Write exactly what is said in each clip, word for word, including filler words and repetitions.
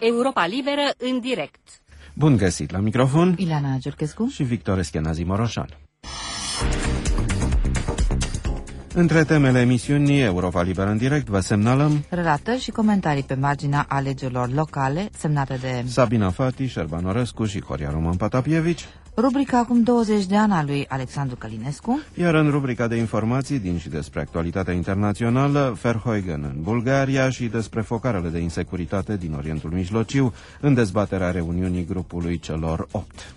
Europa Liberă în direct. Bun găsit la microfon, Ileana Giurchescu și Victor Eschenazi Moroșan. Între temele emisiunii Europa Liberă în direct vă semnalăm relatări și comentarii pe marginea alegerilor locale semnate de Sabina Fati, Șerban Orescu și Horia Roman Patapievici, rubrica Acum douăzeci de ani a lui Alexandru Călinescu, iar în rubrica de informații din și despre actualitatea internațională, Verheugen în Bulgaria și despre focarele de insecuritate din Orientul Mijlociu în dezbaterea reuniunii grupului celor opt.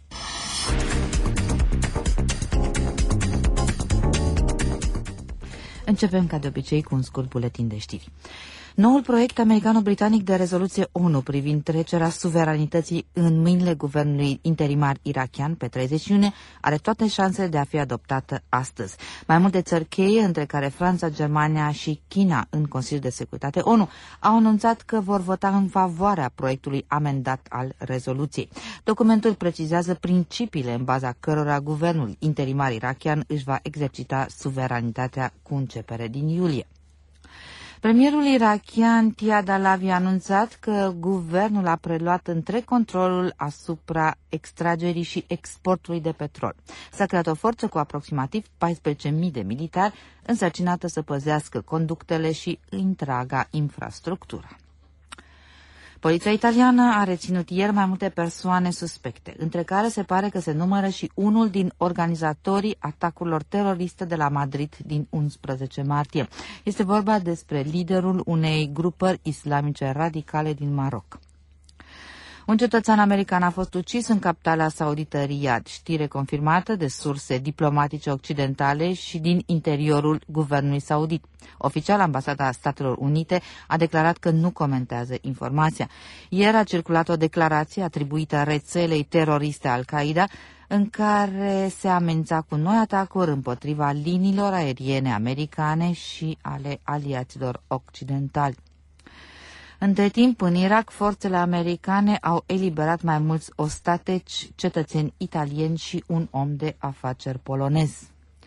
Începem ca de obicei cu un scurt buletin de știri. Noul proiect americano-britanic de rezoluție ONU privind trecerea suveranității în mâinile guvernului interimar irakian pe treizeci iunie are toate șansele de a fi adoptată astăzi. Mai multe țări cheie, între care Franța, Germania și China în Consiliul de Securitate ONU, au anunțat că vor vota în favoarea proiectului amendat al rezoluției. Documentul precizează principiile în baza cărora guvernul interimar irakian își va exercita suveranitatea cu începere din iulie. Premierul irakian Tiad Alavi a anunțat că guvernul a preluat întreg controlul asupra extragerii și exportului de petrol. S-a creat o forță cu aproximativ paisprezece mii de militari însărcinată să păzească conductele și întreaga infrastructură. Poliția italiană a reținut ieri mai multe persoane suspecte, între care se pare că se numără și unul din organizatorii atacurilor teroriste de la Madrid din unsprezece martie. Este vorba despre liderul unei grupări islamice radicale din Maroc. Un cetățean american a fost ucis în capitala saudită Riyadh, știre confirmată de surse diplomatice occidentale și din interiorul guvernului saudit. Oficial, ambasada Statelor Unite a declarat că nu comentează informația. Ieri a circulat o declarație atribuită rețelei teroriste Al-Qaeda, în care se amenința cu noi atacuri împotriva liniilor aeriene americane și ale aliaților occidentali. Între timp, în Irak, forțele americane au eliberat mai mulți ostateci, cetățeni italieni și un om de afaceri polonez.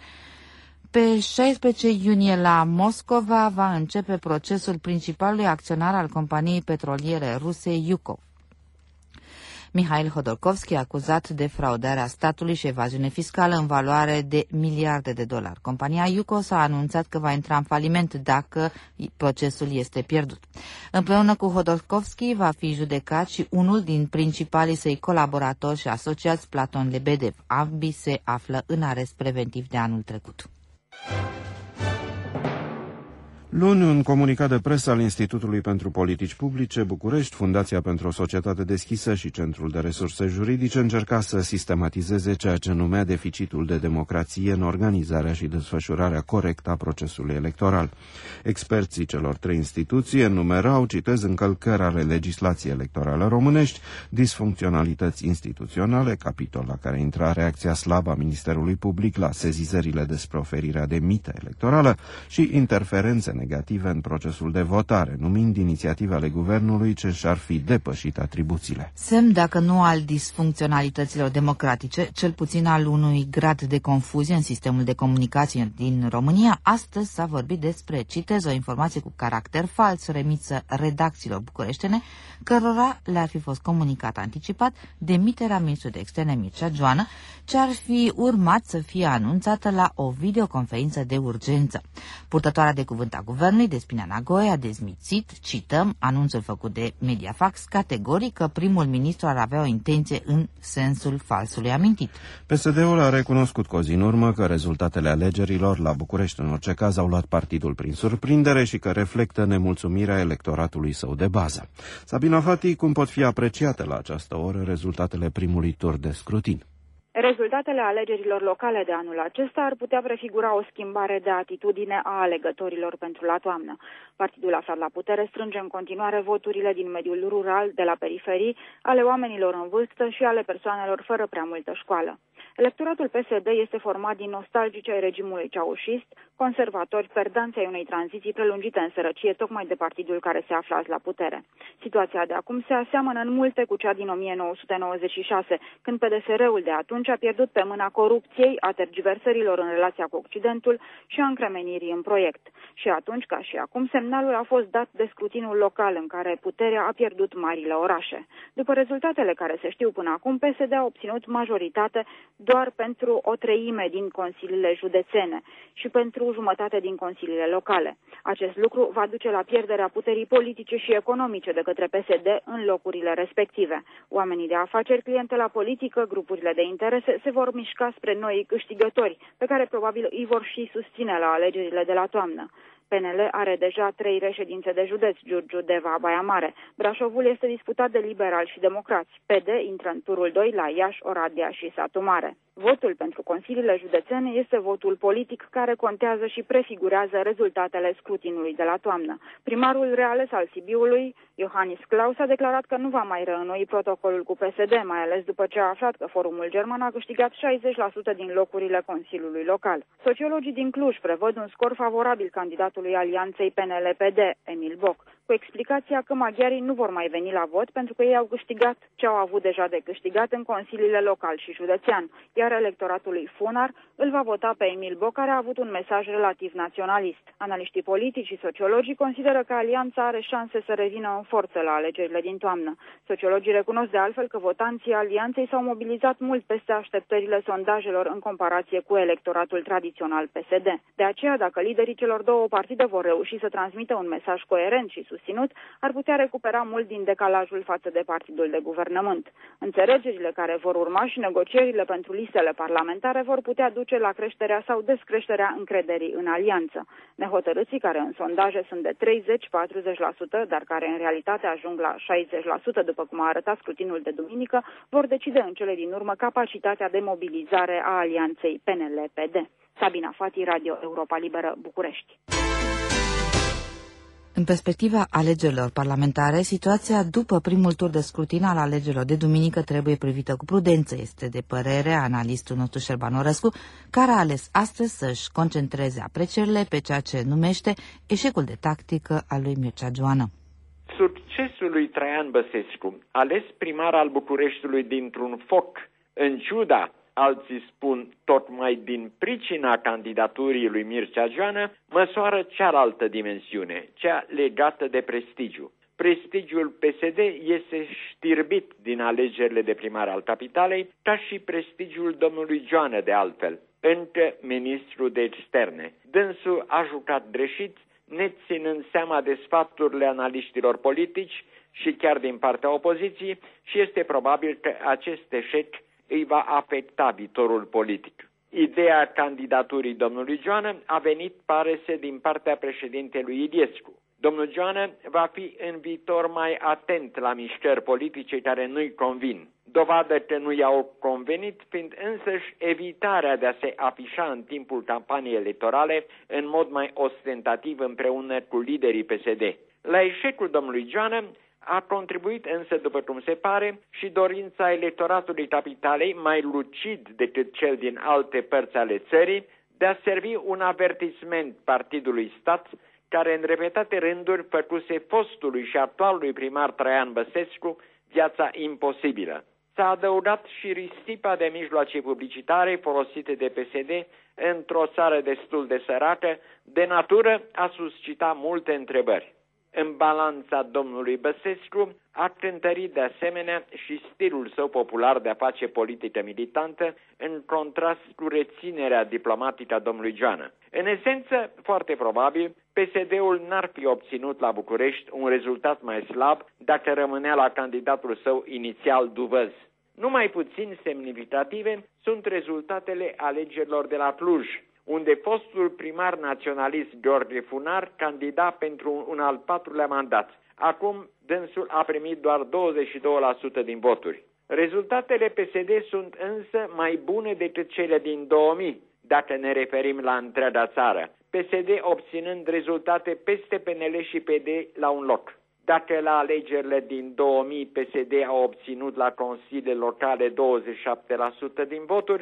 Pe șaisprezece iunie la Moscova va începe procesul principalului acționar al companiei petroliere ruse Yukov. Mihail Hodorkovski, acuzat de fraudarea statului și evaziune fiscală în valoare de miliarde de dolari. Compania Yukos s-a anunțat că va intra în faliment dacă procesul este pierdut. Împreună cu Hodorkovski va fi judecat și unul din principalii săi colaboratori și asociați, Platon Lebedev. Ambii se află în arest preventiv de anul trecut. Luni, un comunicat de presă al Institutului pentru Politici Publice București, Fundația pentru o Societate Deschisă și Centrul de Resurse Juridice încerca să sistematizeze ceea ce numea deficitul de democrație în organizarea și desfășurarea corectă a procesului electoral. Experții celor trei instituții enumerau, citez, încălcări ale legislației electorale românești, disfuncționalități instituționale, capitol la care intra reacția slabă a Ministerului Public la sezizările despre oferirea de mită electorală și interferențe negative în procesul de votare, numind inițiative ale guvernului ce și-ar fi depășit atribuțiile. Semn, dacă nu al disfuncționalităților democratice, cel puțin al unui grad de confuzie în sistemul de comunicație din România, astăzi s-a vorbit despre, citez, o informație cu caracter fals remisă redacțiilor bucureștene, cărora le-ar fi fost comunicat anticipat demiterea ministrului de externe Mircea Joană, ce ar fi urmat să fie anunțată la o videoconferință de urgență. Purtătoarea de cuvânt a guvernului, Despina Nagoe, a dezmințit, cităm, anunțul făcut de Mediafax, categoric că primul ministru ar avea o intenție în sensul falsului amintit. P S D-ul a recunoscut cu o zi în urmă că rezultatele alegerilor la București în orice caz au luat partidul prin surprindere și că reflectă nemulțumirea electoratului său de bază. Sabina Fati, cum pot fi apreciate la această oră rezultatele primului tur de scrutin? Rezultatele alegerilor locale de anul acesta ar putea prefigura o schimbare de atitudine a alegătorilor pentru la toamnă. Partidul aflat la putere strânge în continuare voturile din mediul rural, de la periferii, ale oamenilor în vârstă și ale persoanelor fără prea multă școală. Electoratul P S D este format din nostalgici ai regimului ceaușist, conservatori, perdanți ai unei tranziții prelungite în sărăcie, tocmai de partidul care se află azi la putere. Situația de acum se aseamănă în multe cu cea din o mie nouă sute nouăzeci și șase, când P D S R-ul de atunci a pierdut pe mâna corupției, a tergiversărilor în relația cu Occidentul și a încremenirii în proiect. Și atunci, ca și acum, semnalul a fost dat de scrutinul local, în care puterea a pierdut marile orașe. După rezultatele care se știu până acum, P S D a obținut majoritate doar pentru o treime din consiliile județene și pentru jumătate din consiliile locale. Acest lucru va duce la pierderea puterii politice și economice de către P S D în locurile respective. Oamenii de afaceri, clientela politică, grupurile de interese se vor mișca spre noi câștigători, pe care probabil îi vor și susține la alegerile de la toamnă. P N L are deja trei reședințe de județ, Giurgiu, Deva, Baia Mare. Brașovul este disputat de liberali și democrați. P D intră în turul doi la Iași, Oradea și Satu Mare. Votul pentru consiliile județene este votul politic care contează și prefigurează rezultatele scrutinului de la toamnă. Primarul reales al Sibiului, Iohannis Claus, a declarat că nu va mai reînnoi protocolul cu P S D, mai ales după ce a aflat că Forumul German a câștigat șaizeci la sută din locurile Consiliului Local. Sociologii din Cluj prevăd un scor favorabil candidatului alianței P N L P D, Emil Boc, cu explicația că maghiarii nu vor mai veni la vot pentru că ei au câștigat ce au avut deja de câștigat în consiliile local și județean, iar electoratului funar îl va vota pe Emil Boc, care a avut un mesaj relativ naționalist. Analiștii politici și sociologii consideră că alianța are șanse să revină în forță la alegerile din toamnă. Sociologii recunosc de altfel că votanții alianței s-au mobilizat mult peste așteptările sondajelor în comparație cu electoratul tradițional P S D. De aceea, dacă liderii celor două partide vor reuși să transmită un mesaj coerent și susținut, ar putea recupera mult din decalajul față de partidul de guvernământ. Înțelegerile care vor urma și negocierile pentru listele parlamentare vor putea duce la creșterea sau descreșterea încrederii în alianță. Nehotărâții, care în sondaje sunt de treizeci-patruzeci la sută, dar care în realitate ajung la șaizeci la sută, după cum a arătat scrutinul de duminică, vor decide în cele din urmă capacitatea de mobilizare a alianței P N L P D. Sabina Fati, Radio Europa Liberă, București. În perspectiva alegerilor parlamentare, situația după primul tur de scrutin al alegerilor de duminică trebuie privită cu prudență, este de părere analistul nostru Șerban Orăscu, care a ales astăzi să-și concentreze aprecierile pe ceea ce numește eșecul de tactică al lui Mircea Joană. Succesul lui Traian Băsescu, ales primar al Bucureștiului dintr-un foc, în ciuda, alții spun tot mai din pricina candidaturii lui Mircea Joană, măsoară cealaltă dimensiune, cea legată de prestigiu. Prestigiul P S D este știrbit din alegerile de primar al capitalei, ca și prestigiul domnului Joană de altfel, încă ministru de externe. Dânsul a jucat greșit, neținând seama de sfaturile analiștilor politici și chiar din partea opoziției, și este probabil că acest eșec îi va afecta viitorul politic. Ideea candidaturii domnului Joană a venit, pare să, din partea președintelui Iliescu. Domnul Joană va fi în viitor mai atent la mișcări politice care nu-i convin. Dovadă că nu i-au convenit fiind însăși evitarea de a se afișa în timpul campaniei electorale în mod mai ostentativ împreună cu liderii P S D. La eșecul domnului Joană a contribuit însă, după cum se pare, și dorința electoratului capitalei, mai lucid decât cel din alte părți ale țării, de a servi un avertisment partidului stat, care în repetate rânduri făcuse fostului și actualului primar Traian Băsescu viața imposibilă. S-a adăugat și risipa de mijloace publicitare folosite de P S D într-o țară destul de săracă, de natură a suscita multe întrebări. În balanța domnului Băsescu a cântărit de asemenea și stilul său popular de a face politică militantă, în contrast cu reținerea diplomatică a domnului Joană. În esență, foarte probabil, P S D-ul n-ar fi obținut la București un rezultat mai slab dacă rămânea la candidatul său inițial duvăz. Numai puțin semnificative sunt rezultatele alegerilor de la Cluj, unde fostul primar naționalist Gheorghe Funar candida pentru un al patrulea mandat. Acum, dânsul a primit doar douăzeci și doi la sută din voturi. Rezultatele P S D sunt însă mai bune decât cele din două mii, dacă ne referim la întreaga țară, P S D obținând rezultate peste P N L și P D la un loc. Dacă la alegerile din două mii P S D a obținut la consiliile locale douăzeci și șapte la sută din voturi,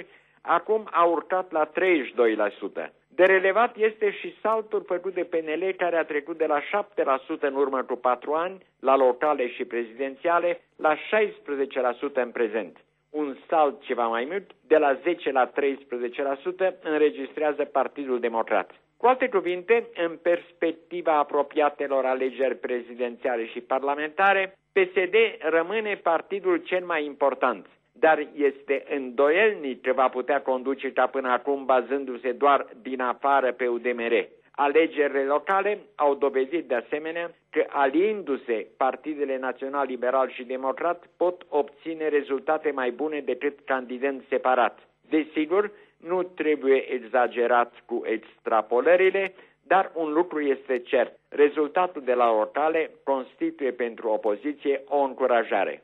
acum a urcat la treizeci și doi la sută. De relevat este și saltul făcut de P N L, care a trecut de la șapte la sută în urmă cu patru ani, la locale și prezidențiale, la șaisprezece la sută în prezent. Un salt ceva mai mult, de la zece la treisprezece la sută, înregistrează Partidul Democrat. Cu alte cuvinte, în perspectiva apropiatelor alegeri prezidențiale și parlamentare, P S D rămâne partidul cel mai important, dar este îndoielnic că va putea conduce ca până acum bazându-se doar din afară pe U D M R. Alegerile locale au dovedit de asemenea că aliindu-se partidele național, liberal și democrat pot obține rezultate mai bune decât candidați separat. Desigur, nu trebuie exagerat cu extrapolările, dar un lucru este cert. Rezultatul de la locale constituie pentru opoziție o încurajare.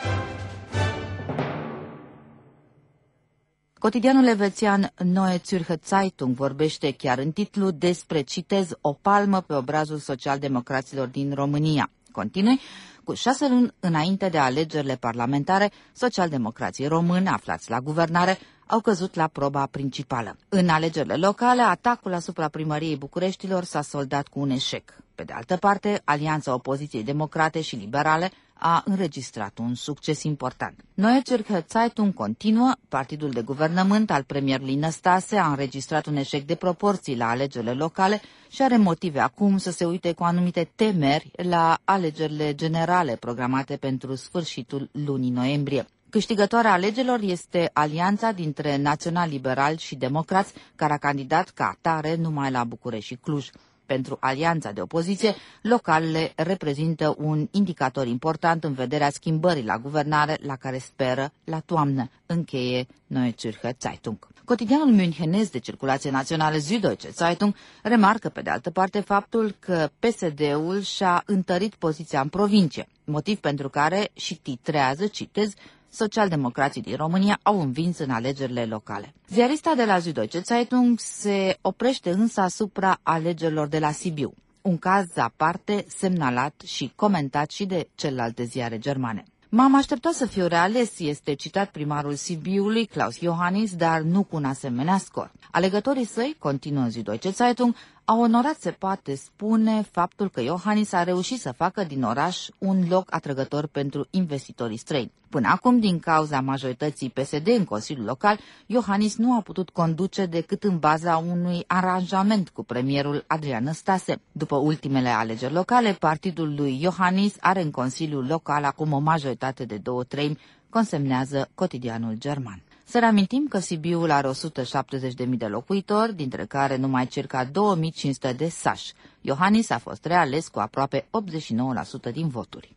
Cotidianul elvețian Neue Zürcher Zeitung vorbește chiar în titlu despre, citez, o palmă pe obrazul social-democraților din România. Continui, cu șase luni înainte de alegerile parlamentare, socialdemocrații români aflați la guvernare au căzut la proba principală. În alegerile locale, atacul asupra primăriei Bucureștilor s-a soldat cu un eșec. Pe de altă parte, Alianța Opoziției Democrate și Liberale a înregistrat un succes important. Neue Zürcher Zeitung continuă, partidul de guvernământ al premierului Năstase a înregistrat un eșec de proporții la alegerile locale și are motive acum să se uite cu anumite temeri la alegerile generale programate pentru sfârșitul lunii noiembrie. Câștigătoarea alegerilor este alianța dintre național-liberali și democrați, care a candidat ca atare numai la București și Cluj. Pentru alianța de opoziție, localele reprezintă un indicator important în vederea schimbării la guvernare la care speră la toamnă, încheie Neue Zürcher Zeitung. Cotidianul münchenez de circulație națională Süddeutsche Zeitung remarcă pe de altă parte faptul că P S D-ul și-a întărit poziția în provincie, motiv pentru care și titrează, citez, socialdemocrații din România au învins în alegerile locale. Ziarista de la Süddeutsche Zeitung se oprește însă asupra alegerilor de la Sibiu, un caz aparte semnalat și comentat și de celelalte ziare germane. M-am așteptat să fiu reales, este citat primarul Sibiului, Klaus Iohannis, dar nu cu un asemenea scor. Alegătorii săi, continuă Süddeutsche Zeitung, au onorat, se poate spune, faptul că Iohannis a reușit să facă din oraș un loc atrăgător pentru investitorii străini. Până acum, din cauza majorității P S D în Consiliul Local, Iohannis nu a putut conduce decât în baza unui aranjament cu premierul Adrian Năstase. După ultimele alegeri locale, partidul lui Iohannis are în Consiliul Local acum o majoritate de două treimi, consemnează cotidianul german. Să reamintim că Sibiul are o sută șaptezeci de mii de locuitori, dintre care numai circa două mii cinci sute de sași. Iohannis a fost reales cu aproape optzeci și nouă la sută din voturi.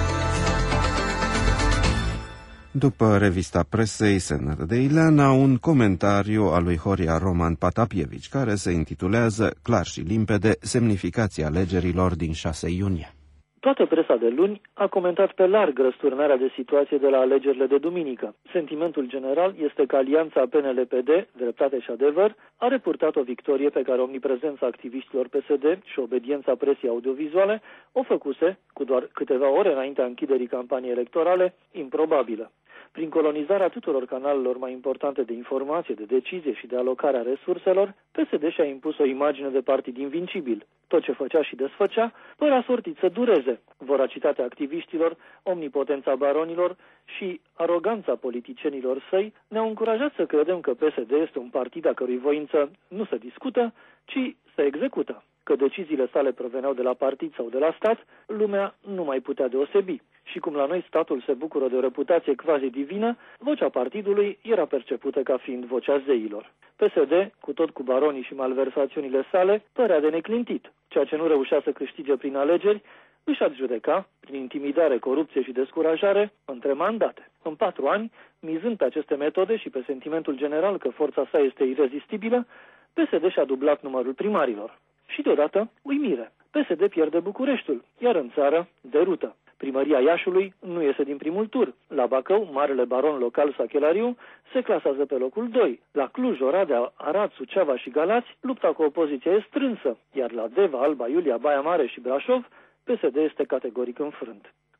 După revista presei S N R de Ileana, un comentariu al lui Horia Roman Patapievici, care se intitulează clar și limpede semnificația alegerilor din șase iunie. Toată presa de luni a comentat pe larg răsturnarea de situație de la alegerile de duminică. Sentimentul general este că alianța P N L P D, Dreptate și Adevăr, a repurtat o victorie pe care omniprezența activiștilor P S D și obediența presei audiovizuale o făcuse, cu doar câteva ore înaintea închiderii campaniei electorale, improbabilă. Prin colonizarea tuturor canalelor mai importante de informație, de decizie și de alocare a resurselor, P S D și-a impus o imagine de partid invincibil. Tot ce făcea și desfăcea părea sortit să dureze. Voracitatea activiștilor, omnipotența baronilor și aroganța politicienilor săi ne-au încurajat să credem că P S D este un partid a cărui voință nu se discută, ci se execută. Că deciziile sale proveneau de la partid sau de la stat, lumea nu mai putea deosebi. Și cum la noi statul se bucură de o reputație quasi divină, vocea partidului era percepută ca fiind vocea zeilor. P S D, cu tot cu baronii și malversațiunile sale, părea de neclintit. Ceea ce nu reușea să câștige prin alegeri, își adjudeca, prin intimidare, corupție și descurajare, între mandate. În patru ani, mizând pe aceste metode și pe sentimentul general că forța sa este irezistibilă, P S D și-a dublat numărul primarilor. Și deodată, uimire. P S D pierde Bucureștiul, iar în țară, derută. Primăria Iașului nu iese din primul tur. La Bacău, marele baron local Sachelariu se clasează pe locul doi. La Cluj, Oradea, Arad, Suceava și Galați, lupta cu opoziția e strânsă, iar la Deva, Alba Iulia, Baia Mare și Brașov, P S D este categoric înfrânt.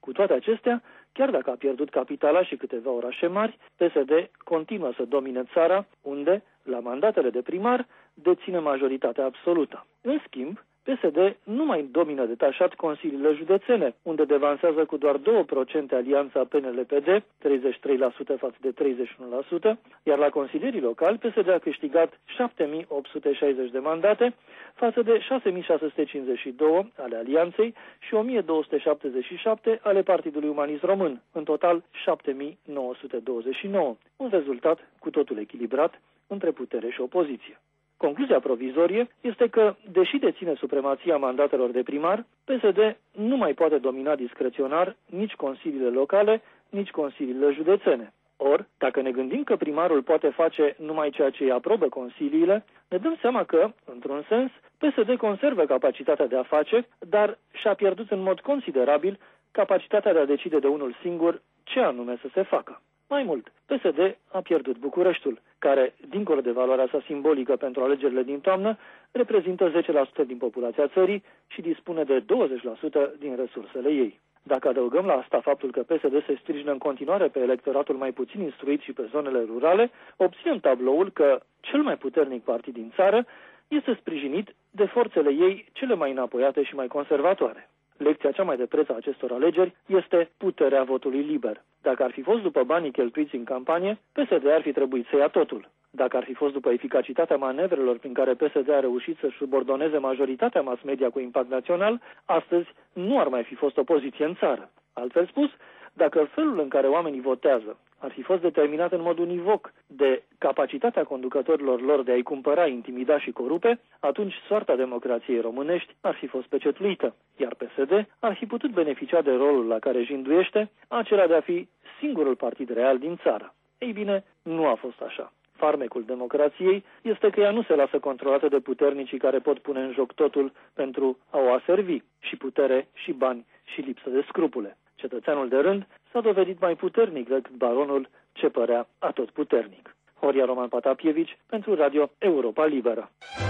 Cu toate acestea, chiar dacă a pierdut capitala și câteva orașe mari, P S D continuă să domine țara, unde, la mandatele de primar, deține majoritatea absolută. În schimb, P S D nu mai domină detașat consiliile județene, unde devansează cu doar două la sută alianța P N L P D, treizeci și trei la sută față de treizeci și unu la sută, iar la consilierii locali P S D a câștigat șapte mii opt sute șaizeci de mandate față de șase mii șase sute cincizeci și doi ale alianței și o mie două sute șaptezeci și șapte ale Partidului Umanist Român, în total șapte mii nouă sute douăzeci și nouă, un rezultat cu totul echilibrat între putere și opoziție. Concluzia provizorie este că, deși deține supremația mandatelor de primar, P S D nu mai poate domina discreționar nici consiliile locale, nici consiliile județene. Or, dacă ne gândim că primarul poate face numai ceea ce îi aprobă consiliile, ne dăm seama că, într-un sens, P S D conservă capacitatea de a face, dar și-a pierdut în mod considerabil capacitatea de a decide de unul singur ce anume să se facă. Mai mult, P S D a pierdut Bucureștiul, care, dincolo de valoarea sa simbolică pentru alegerile din toamnă, reprezintă zece la sută din populația țării și dispune de douăzeci la sută din resursele ei. Dacă adăugăm la asta faptul că P S D se sprijină în continuare pe electoratul mai puțin instruit și pe zonele rurale, obținem tabloul că cel mai puternic partid din țară este sprijinit de forțele ei cele mai înapoiate și mai conservatoare. Lecția cea mai de preț a acestor alegeri este puterea votului liber. Dacă ar fi fost după banii cheltuiți în campanie, P S D ar fi trebuit să ia totul. Dacă ar fi fost după eficacitatea manevrelor prin care P S D a reușit să-și subordoneze majoritatea mass media cu impact național, astăzi nu ar mai fi fost opoziție în țară. Altfel spus, dacă felul în care oamenii votează ar fi fost determinat în mod univoc de capacitatea conducătorilor lor de a-i cumpăra, intimida și corupe, atunci soarta democrației românești ar fi fost pecetuită, iar P S D ar fi putut beneficia de rolul la care își înduiește, acela de a fi singurul partid real din țară. Ei bine, nu a fost așa. Farmecul democrației este că ea nu se lasă controlată de puternicii care pot pune în joc totul pentru a o aservi, și putere, și bani, și lipsă de scrupule. Cetățeanul de rând s-a dovedit mai puternic decât baronul ce părea atotputernic. Horia Roman Patapievici pentru Radio Europa Liberă.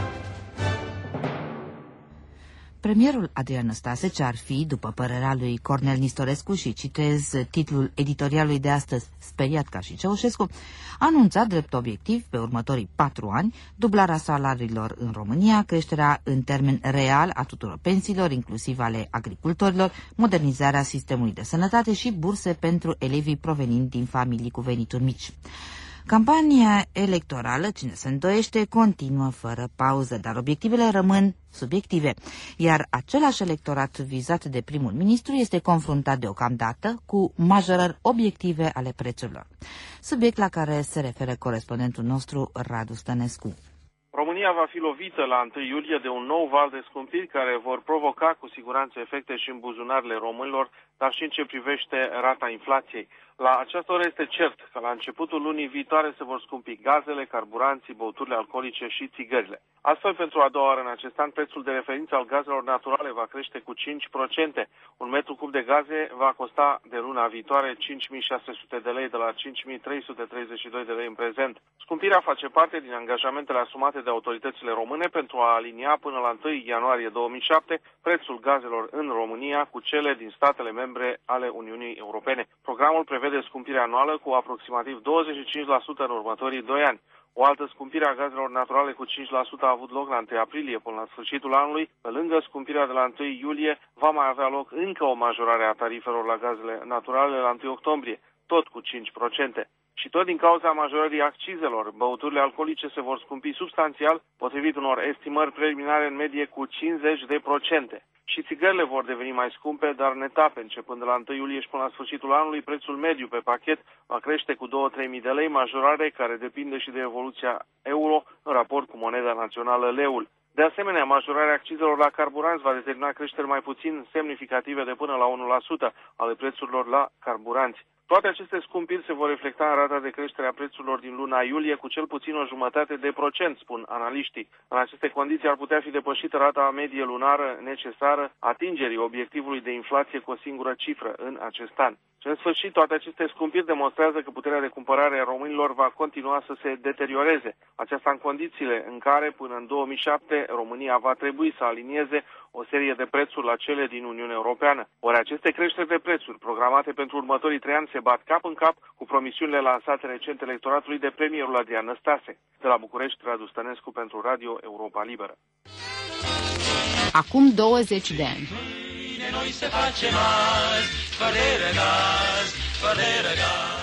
Premierul Adrian Năstase, ce ar fi, după părerea lui Cornel Nistorescu, și citez titlul editorialului de astăzi, speriat ca și Ceaușescu, a anunțat drept obiectiv pe următorii patru ani dublarea salariilor în România, creșterea în termen real a tuturor pensiilor, inclusiv ale agricultorilor, modernizarea sistemului de sănătate și burse pentru elevii provenind din familii cu venituri mici. Campania electorală, cine se îndoiește, continuă fără pauză, dar obiectivele rămân subiective, iar același electorat vizat de primul ministru este confruntat deocamdată cu majorări obiective ale prețurilor. Subiect la care se referă corespondentul nostru, Radu Stănescu. România va fi lovită la întâi iulie de un nou val de scumpiri care vor provoca cu siguranță efecte și în buzunarele românilor, dar și în ce privește rata inflației. La această oră este cert că la începutul lunii viitoare se vor scumpi gazele, carburanții, băuturile alcoolice și țigările. Astfel, pentru a doua oară în acest an, prețul de referință al gazelor naturale va crește cu cinci la sută. Un metru cub de gaze va costa de luna viitoare cinci mii șase sute de lei, de la cinci mii trei sute treizeci și doi de lei în prezent. Scumpirea face parte din angajamentele asumate de autoritățile române pentru a alinia până la întâi ianuarie două mii șapte prețul gazelor în România cu cele din statele membre ale Uniunii Europene. Programul prevede scumpire anuală cu aproximativ douăzeci și cinci la sută în următorii doi ani. O altă scumpire a gazelor naturale cu cinci la sută a avut loc la întâi aprilie până la sfârșitul anului. Pe lângă scumpirea de la întâi iulie, va mai avea loc încă o majorare a tarifelor la gazele naturale la întâi octombrie, tot cu cinci la sută. Și tot din cauza majorării accizelor, băuturile alcoolice se vor scumpi substanțial, potrivit unor estimări preliminare în medie cu cincizeci de procente. Și țigările vor deveni mai scumpe, dar în etape. Începând de la întâi iulie și până la sfârșitul anului, prețul mediu pe pachet va crește cu două-trei mii de lei, majorare care depinde și de evoluția euro în raport cu moneda națională leul. De asemenea, majorarea accizelor la carburanți va determina creșteri mai puțin semnificative de până la unu la sută ale prețurilor la carburanți. Toate aceste scumpiri se vor reflecta în rata de creștere a prețurilor din luna iulie cu cel puțin o jumătate de procent, spun analiștii. În aceste condiții ar putea fi depășită rata medie lunară necesară atingerii obiectivului de inflație cu o singură cifră în acest an. Și în sfârșit, toate aceste scumpiri demonstrează că puterea de cumpărare a românilor va continua să se deterioreze. Aceasta în condițiile în care, până în două mii șapte, România va trebui să alinieze o serie de prețuri la cele din Uniunea Europeană. Ori aceste creșteri de prețuri programate pentru următorii trei ani se bat cap în cap cu promisiunile lansate recent electoratului de premierul Adrian Năstase. De la București, Radu Stănescu pentru Radio Europa Liberă. Acum douăzeci de ani. Noi se face azi, fără gaz, fără gaz.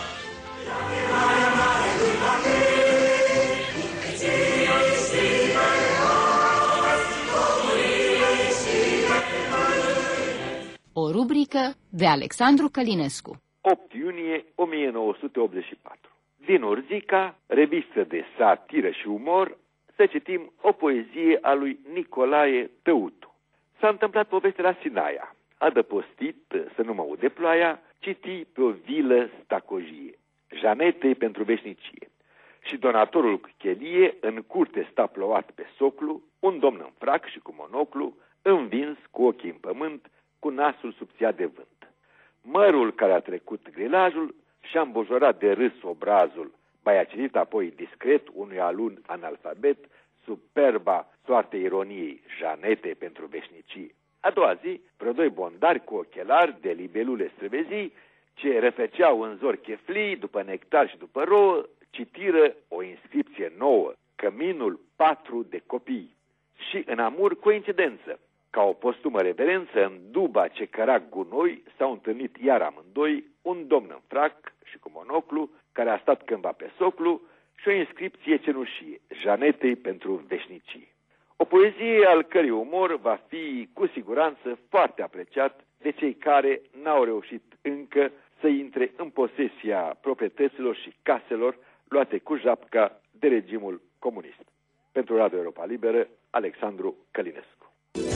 O rubrică de Alexandru Călinescu. opt iunie o mie nouă sute optzeci și patru. Din Urzica, revistă de satiră și umor, să citim o poezie a lui Nicolae Tăutu. S-a întâmplat povestea la Sinaia. Adăpostit, să nu mă aude ploaia, citi pe o vilă stacojie, Janetei pentru veșnicie. Și donatorul cu chelie în curte sta plouat pe soclu, un domn în frac și cu monoclu, învins cu ochii în pământ, cu nasul subțiat de vânt. Mărul care a trecut grilajul și-a îmbojorat de râs obrazul, ba citit apoi discret unui alun analfabet, superba soarte ironiei, Janete pentru veșnicie. A doua zi, vreo doi bondari cu ochelari de libelule străvezii, ce răfeceau în zori cheflii, după nectar și după rouă, citiră o inscripție nouă, Căminul patru de copii. Și în amur coincidență, ca o postumă reverență, în duba ce căra gunoi, s-au întâlnit iar amândoi, un domn în frac și cu monoclu, care a stat cândva pe soclu, și o inscripție cenușie, Janetei pentru veșnicie. O poezie al cărei umor va fi cu siguranță foarte apreciat de cei care n-au reușit încă să intre în posesia proprietăților și caselor luate cu japca de regimul comunist. Pentru Radio Europa Liberă, Alexandru Călinescu.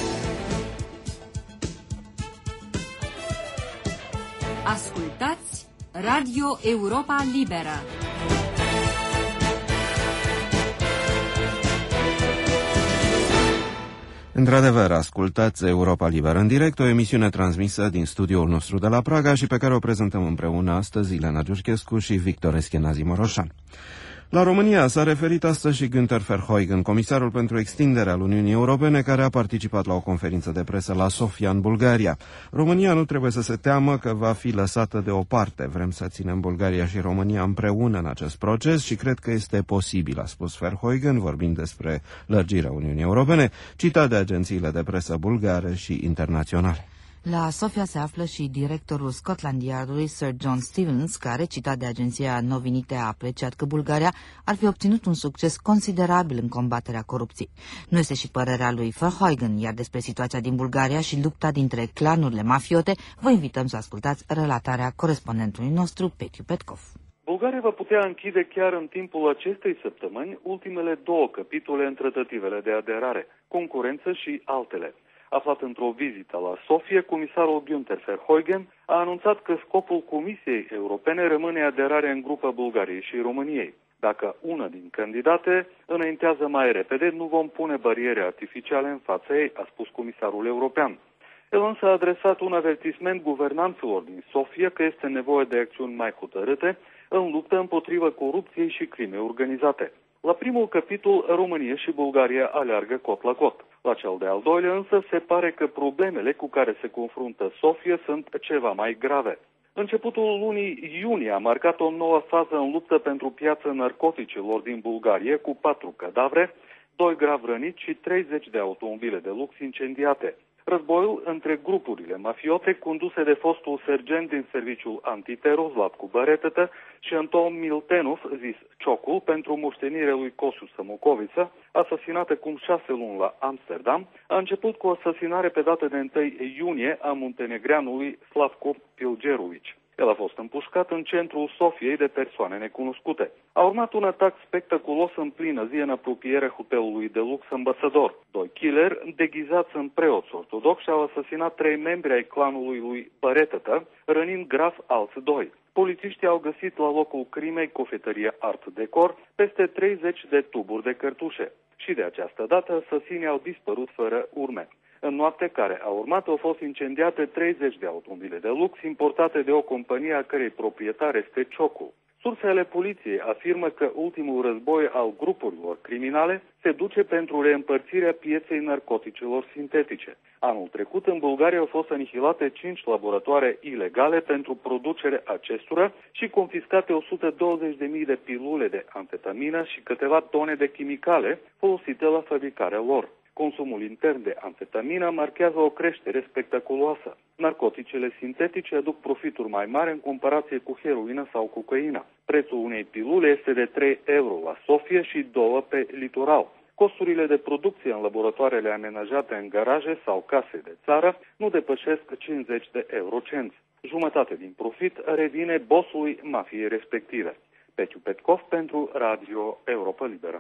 Ascultați Radio Europa Liberă. Într-adevăr, ascultați Europa Liberă în direct, o emisiune transmisă din studioul nostru de la Praga și pe care o prezentăm împreună astăzi Ilena Giurchescu și Victor Eschenazi Moroșan. La România s-a referit astăzi și Günther Verheugen, comisarul pentru extinderea al Uniunii Europene, care a participat la o conferință de presă la Sofia, în Bulgaria. România nu trebuie să se teamă că va fi lăsată deoparte. Vrem să ținem Bulgaria și România împreună în acest proces și cred că este posibil, a spus Verheugen, vorbind despre lărgirea Uniunii Europene, citat de agențiile de presă bulgare și internaționale. La Sofia se află și directorul Scotland Yardului, Sir John Stevens, care, citat de agenția Novinite, a apreciat că Bulgaria ar fi obținut un succes considerabil în combaterea corupției. Nu este și părerea lui Verheugen, iar despre situația din Bulgaria și lupta dintre clanurile mafiote, vă invităm să ascultați relatarea corespondentului nostru, Petiu Petkov. Bulgaria va putea închide chiar în timpul acestei săptămâni ultimele două capitole în tratativele de aderare, concurență și altele. Aflat într-o vizită la Sofia, comisarul Günther Verheugen a anunțat că scopul Comisiei Europene rămâne aderarea în grupă Bulgariei și României. Dacă una din candidate înaintează mai repede, nu vom pune bariere artificiale în fața ei, a spus comisarul european. El însă a adresat un avertisment guvernanților din Sofia că este nevoie de acțiuni mai hotărâte în luptă împotriva corupției și crimei organizate. La primul capitol, România și Bulgaria aleargă cot la cot. La cel de-al doilea însă se pare că problemele cu care se confruntă Sofia sunt ceva mai grave. Începutul lunii iunie a marcat o nouă fază în luptă pentru piața narcoticelor din Bulgaria, cu patru cadavre, doi grav răniți și treizeci de automobile de lux incendiate. Războiul între grupurile mafiote conduse de fostul sergent din serviciul antiteror Zlatko Baretătă și Anton Miltenov, zis Ciocul, pentru moștenirea lui Kosiu Samocoviță, asasinată cum șase luni la Amsterdam, a început cu asasinare pe data de întâi iunie a muntenegreanului Slavko Pilgerovici. El a fost împușcat în centrul Sofiei de persoane necunoscute. A urmat un atac spectaculos în plină zi în apropierea hotelului de lux Ambasador. Doi killeri, deghizați în preoți ortodoxi, au asasinat trei membri ai clanului lui Baretătă, rănind grav alți doi. Polițiștii au găsit la locul crimei cofetăria Art Decor peste treizeci de tuburi de cărtușe. Și de această dată asasinii au dispărut fără urme. În noaptea care a urmat au fost incendiate treizeci de automobile de lux importate de o companie a cărei proprietar este Ciocul. Sursele poliției afirmă că ultimul război al grupurilor criminale se duce pentru reîmpărțirea pieței narcoticelor sintetice. Anul trecut, în Bulgaria au fost anihilate cinci laboratoare ilegale pentru producerea acestora și confiscate o sută douăzeci de mii de pilule de amfetamină și câteva tone de chimicale folosite la fabricarea lor. Consumul intern de amfetamină marchează o creștere spectaculoasă. Narcoticele sintetice aduc profituri mai mari în comparație cu heroină sau cocaina. Prețul unei pilule este de trei euro la Sofia și doi pe litoral. Costurile de producție în laboratoarele amenajate în garaje sau case de țară nu depășesc cincizeci de eurocenți. Jumătate din profit revine bossului mafiei respective. Pețiu Petkov pentru Radio Europa Liberă.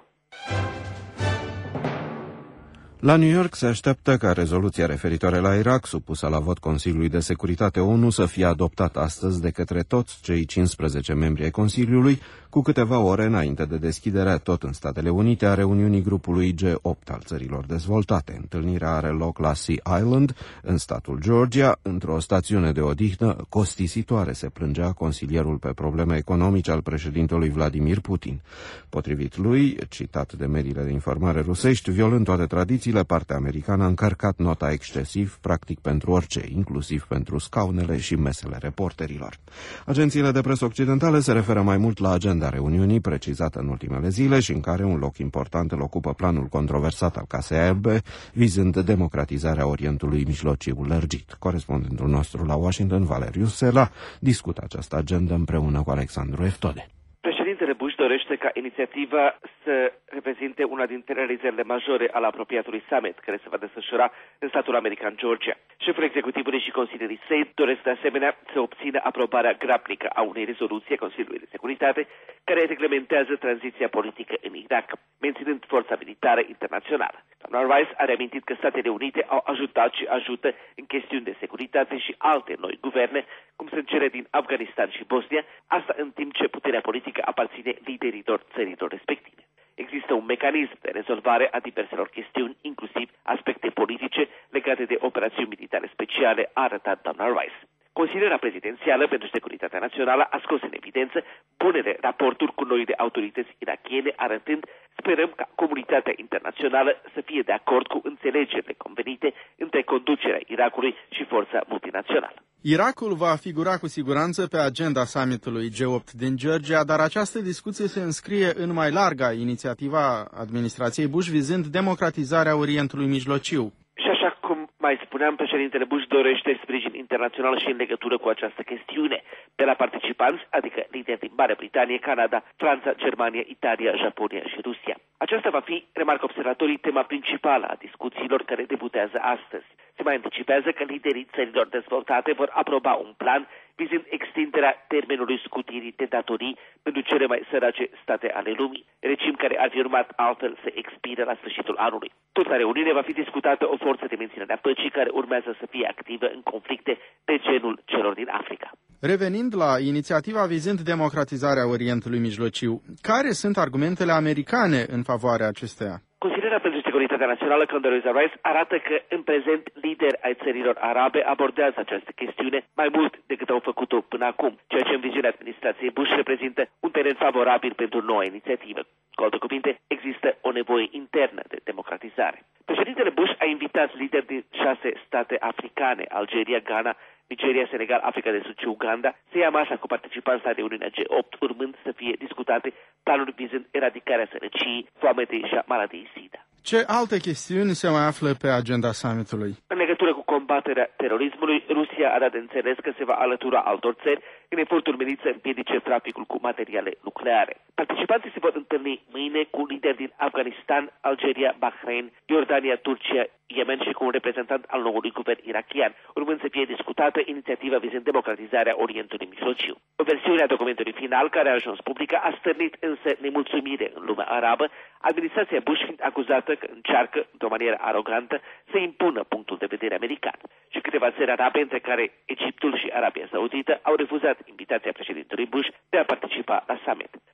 La New York se așteaptă ca rezoluția referitoare la Irak, supusă la vot Consiliului de Securitate O N U, să fie adoptată astăzi de către toți cei cincisprezece membri ai Consiliului, cu câteva ore înainte de deschiderea, tot în Statele Unite, a reuniunii grupului G opt al țărilor dezvoltate. Întâlnirea are loc la Sea Island, în statul Georgia, într-o stațiune de odihnă costisitoare, se plângea consilierul pe probleme economice al președintelui Vladimir Putin. Potrivit lui, citat de mediile de informare rusești, violând toate tradițiile, partea americană a încărcat nota excesiv, practic pentru orice, inclusiv pentru scaunele și mesele reporterilor. Agențiile de presă occidentale se referă mai mult la agenda reuniunii precizată în ultimele zile și în care un loc important îl ocupă planul controversat al Casei Albe, vizând democratizarea Orientului Mijlociu lărgit. Corespondentul nostru la Washington, Valeriu Sela, discută această agendă împreună cu Alexandru Eftode. Președintele Bush dorește ca inițiativa să reprezinte una dintre realizările majore ale apropiatului summit, care se va desfășura în statul american Georgia. Șeful executivului și consilierii săi doresc de asemenea să obțină aprobarea grabnică a unei rezoluții a Consiliului de Securitate care reglementează tranziția politică în Irak, menținând forța militară internațională. Doamna Rice a reamintit că Statele Unite au ajutat și ajută în chestiuni de securitate și alte noi guverne, cum sunt cele din Afganistan și Bosnia, asta în timp ce puterea politică aparține liderilor țărilor respective. Există un mecanism de rezolvare a diverselor chestiuni, inclusiv aspecte politice legate de operațiuni militare speciale, a arătat doamna Rice. Consiliera prezidențială pentru securitatea națională a scos în evidență bunele raporturi cu noile autorități irakiene, arătând: sperăm ca comunitatea internațională să fie de acord cu înțelegerile convenite între conducerea Irakului și forța multinațională. Irakul va figura cu siguranță pe agenda summitului G opt din Georgia, dar această discuție se înscrie în mai larga inițiativa administrației Bush vizând democratizarea Orientului Mijlociu. Și așa cum mai spuneam, președintele Bush dorește sprijin internațional și în legătură cu această chestiune de la participanți, adică lideri din Marea Britanie, Canada, Franța, Germania, Italia, Japonia și Rusia. Aceasta va fi, remarcă observatorii, tema principală a discuțiilor care debutează astăzi. Se mai anticipează că liderii țărilor dezvoltate vor aproba un plan vizând extinderea termenului scutirii de datorii pentru cele mai sărace state ale lumii, regim care ar fi urmat altfel să expire la sfârșitul anului. Tot la reuniune va fi discutată o forță de menținere a păcii care urmează să fie activă în conflicte de genul celor din Africa. Revenind la inițiativa vizând democratizarea Orientului Mijlociu, care sunt argumentele americane în favoarea acesteia? Consiliera pentru Securitatea Națională, Condoleezza Rice, arată că în prezent lideri ai țărilor arabe abordează această chestiune mai mult decât au făcut-o până acum, ceea ce în viziunea administrației Bush reprezintă un teren favorabil pentru noua inițiativă. Cu alte cuvinte, există o nevoie internă de democratizare. Președintele Bush a invitat lideri din șase state africane, Algeria, Ghana, Nigeria, Senegal, Africa de Sud și Uganda, să ia masa cu participanți la reuniunea G opt, urmând să fie discutate planuri vizând eradicarea sărăciei, foametei și a maladiei SIDA. Ce alte chestiuni se mai află pe agenda summitului? În legătură cu combaterea terorismului, Rusia a dat de înțeles că se va alătura altor țări în efortul menit să împiedice traficul cu materiale nucleare. Participanții se vor întâlni mâine cu lideri din Afganistan, Algeria, Bahrain, Iordania, Turcia, Yemen și cu un reprezentant al noului guvern irakian, urmând să fie discutată inițiativa vizând democratizarea Orientului Mijlociu. O versiune a documentului final, care a ajuns publică, a stârnit însă nemulțumire în lumea arabă, administrația Bush fiind acuzată că încearcă, într-o manieră arogantă, să impună punctul de vedere american. Și câteva țări arabe, între care Egiptul și Arabia Saudită, au refuzat invitația președintelui Bush de a participa la summit.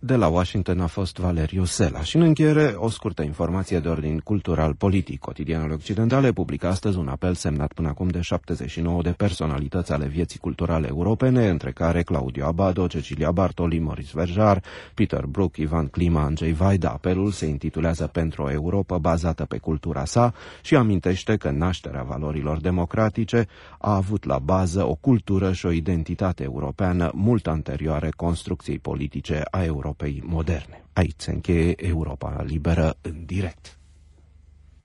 De la Washington a fost Valeriu Sela. Și în încheiere, o scurtă informație de ordin cultural-politic. Cotidianele Occidentale publică astăzi un apel semnat până acum de șaptezeci și nouă de personalități ale vieții culturale europene, între care Claudio Abbado, Cecilia Bartoli, Maurice Verjar, Peter Brook, Ivan Klima, Andrzej Vajda. Apelul se intitulează Pentru o Europă bazată pe cultura sa și amintește că nașterea valorilor democratice a avut la bază o cultură și o identitate europeană mult anterioare construcției politice a Europei moderne. Aici se încheie Europa Liberă în direct.